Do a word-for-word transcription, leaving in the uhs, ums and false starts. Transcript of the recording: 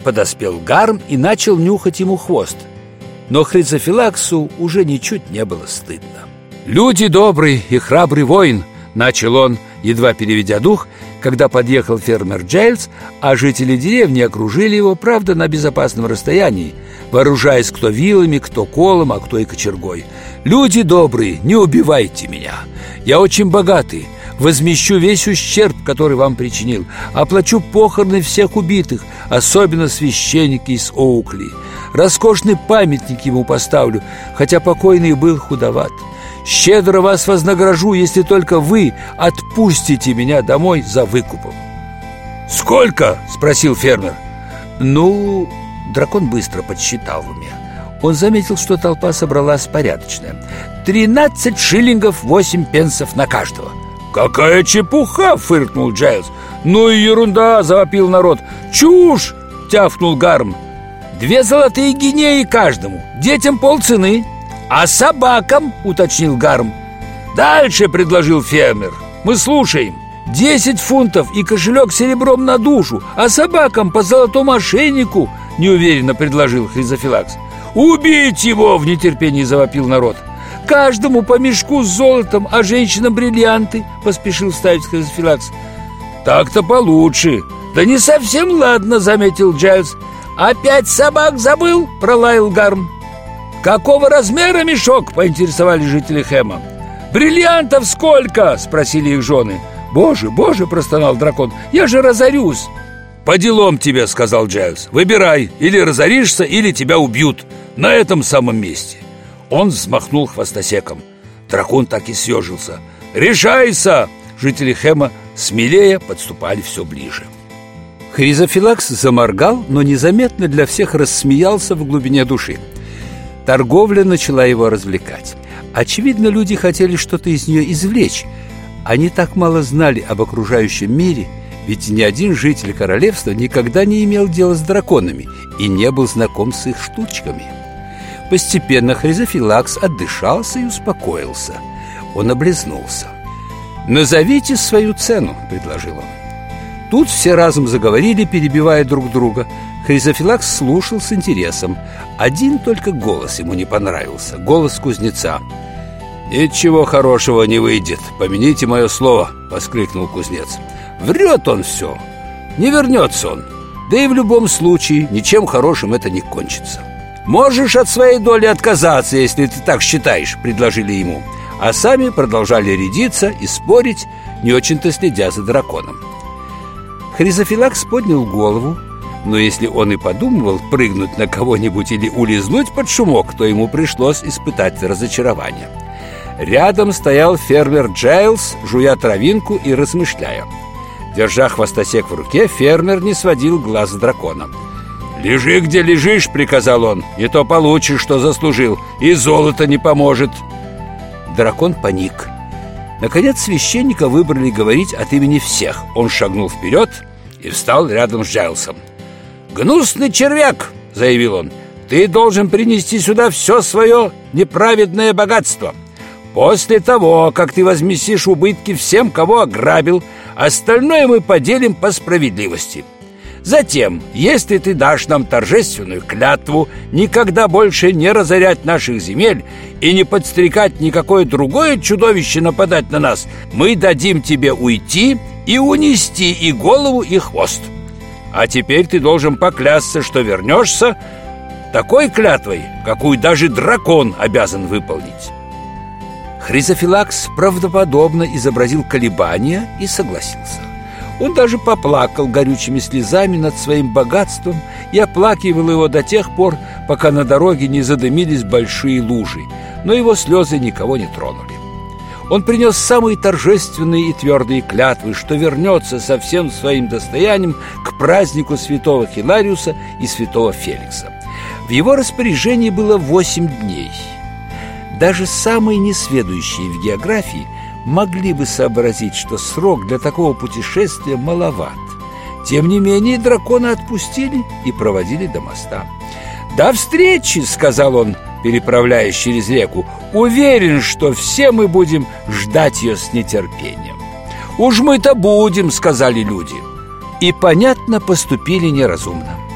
подоспел Гарм и начал нюхать ему хвост. Но Хризофилаксу уже ничуть не было стыдно. «Люди добрый и храбрый воин», — начал он, едва переведя дух, когда подъехал фермер Джайлз, а жители деревни окружили его, правда, на безопасном расстоянии, вооружаясь кто вилами, кто колом, а кто и кочергой. «Люди добрые, не убивайте меня. Я очень богатый, возмещу весь ущерб, который вам причинил, оплачу похороны всех убитых, особенно священники из Оукли. Роскошный памятник ему поставлю, хотя покойный был худоват. Щедро вас вознагражу, если только вы отпустите меня домой за выкупом». «Сколько?» – спросил фермер. «Ну...» – дракон быстро подсчитал в уме. Он заметил, что толпа собралась порядочная. «Тринадцать шиллингов восемь пенсов на каждого». «Какая чепуха!» – фыркнул Джайлз. «Ну и ерунда!» – завопил народ. «Чушь!» – тявкнул Гарм. «Две золотые гинеи каждому, детям полцены». «А собакам?» – уточнил Гарм. «Дальше», – предложил фермер. «Мы слушаем». «Десять фунтов и кошелек серебром на душу, а собакам по золотому ошейнику», – неуверенно предложил Хризофилакс. «Убить его!» – в нетерпении завопил народ. «Каждому по мешку с золотом, а женщинам бриллианты», – поспешил вставить Хризофилакс. «Так-то получше». «Да не совсем ладно», – заметил Джайлз. «Опять собак забыл?» – пролаял Гарм. «Какого размера мешок?» – поинтересовались жители Хэма. «Бриллиантов сколько?» – спросили их жены. «Боже, боже!» – простонал дракон. «Я же разорюсь!» «По делам тебе!» – сказал Джайлз. «Выбирай, или разоришься, или тебя убьют на этом самом месте!» Он взмахнул хвостосеком. Дракон так и съежился. «Решайся!» Жители Хэма смелее подступали все ближе. Хризофилакс заморгал, но незаметно для всех рассмеялся в глубине души. Торговля начала его развлекать. Очевидно, люди хотели что-то из нее извлечь. Они так мало знали об окружающем мире, ведь ни один житель королевства никогда не имел дела с драконами и не был знаком с их штучками. Постепенно Хризофилакс отдышался и успокоился. Он облизнулся. «Назовите свою цену», — предложил он. Тут все разом заговорили, перебивая друг друга. Хризофилакс слушал с интересом. Один только голос ему не понравился. Голос кузнеца. «Ничего хорошего не выйдет, помяните мое слово», — воскликнул кузнец. «Врет он все. Не вернется он. Да и в любом случае ничем хорошим это не кончится». «Можешь от своей доли отказаться, если ты так считаешь», — предложили ему. А сами продолжали рядиться и спорить, не очень-то следя за драконом. Хризофилакс поднял голову, но если он и подумывал прыгнуть на кого-нибудь или улизнуть под шумок, то ему пришлось испытать разочарование. Рядом стоял фермер Джайлз, жуя травинку и размышляя. Держа хвостосек в руке, фермер не сводил глаз с дракона. «Лежи, где лежишь», — приказал он, — «не то получишь, что заслужил, и золото не поможет». Дракон паник. Наконец священника выбрали говорить от имени всех. Он шагнул вперед и встал рядом с Джайлсом. «Гнусный червяк», — заявил он, — «ты должен принести сюда все свое неправедное богатство. После того, как ты возместишь убытки всем, кого ограбил, остальное мы поделим по справедливости. Затем, если ты дашь нам торжественную клятву никогда больше не разорять наших земель и не подстрекать никакое другое чудовище нападать на нас, мы дадим тебе уйти и унести и голову, и хвост. А теперь ты должен поклясться, что вернешься такой клятвой, какую даже дракон обязан выполнить». Хризофилакс правдоподобно изобразил колебания и согласился. Он даже поплакал горючими слезами над своим богатством и оплакивал его до тех пор, пока на дороге не задымились большие лужи, но его слезы никого не тронули. Он принес самые торжественные и твердые клятвы, что вернется со всем своим достоянием к празднику святого Хилариуса и святого Феликса. В его распоряжении было восемь дней. Даже самые несведущие в географии могли бы сообразить, что срок для такого путешествия маловат. Тем не менее, дракона отпустили и проводили до моста. «До встречи!» — сказал он, переправляясь через реку. «Уверен, что все мы будем ждать ее с нетерпением». «Уж мы-то будем!» — сказали люди. И, понятно, поступили неразумно.